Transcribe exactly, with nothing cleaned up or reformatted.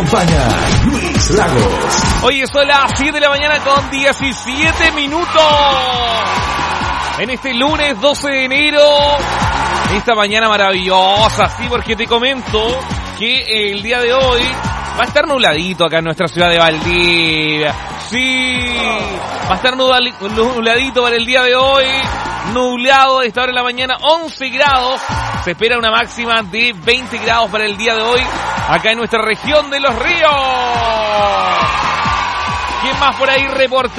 acompaña Luis Lagos. Hoy son las siete de la mañana con diecisiete minutos. En este lunes doce de enero. Esta mañana maravillosa, sí, porque te comento que el día de hoy va a estar nubladito acá en nuestra ciudad de Valdivia. Sí, va a estar nubladito para el día de hoy. Nublado a esta hora de la mañana, once grados. Se espera una máxima de veinte grados para el día de hoy, acá en nuestra región de Los Ríos. ¿Quién más por ahí reporta?